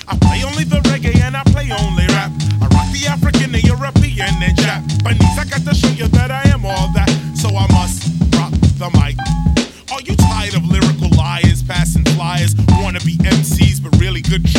I play only the reggae and I play only rap. I rock the African, the European, and Japanese. I got to show you